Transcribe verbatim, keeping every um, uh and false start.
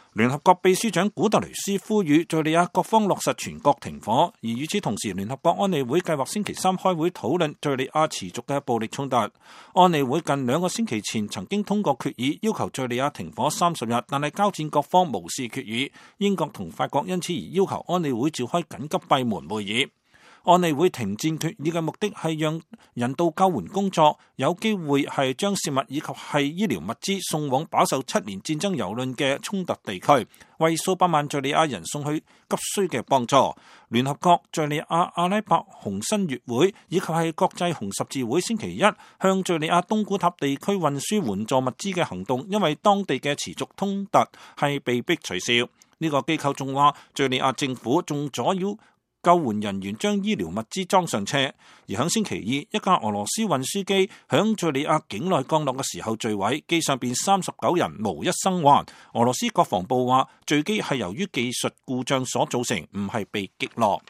聯合國秘書長古特雷斯呼籲敘利亞各方落實全國停火，而與此同時，聯合國安理會計劃星期三開會討論敘利亞持續嘅暴力衝突。安理會近兩個星期前曾經通過決議，要求敘利亞停火三十日，但係交戰各方無視決議。英國同法國因此而要求安理會召開緊急閉門會議。安理會停戰決議嘅目的係讓人道救援工作有機會係將食物以及係醫療物資送往飽受七年戰爭蹂躪嘅衝突地區，為數百萬敘利亞人送去急需嘅幫助。聯合國、敘利亞阿拉伯紅新月會以及係國際紅十字會星期一向敘利亞東古塔地區運輸援助物資嘅行動，因為當地嘅持續衝突係被迫取消。呢、這個機構仲話，敘利亞政府仲阻擾救援人員將醫療物資裝上車，而響星期二，一架俄羅斯運輸機響敘利亞境內降落嘅時候墜毀，機上邊三十九人無一生還。俄羅斯國防部話，墜機係由於技術故障所造成，唔係被擊落。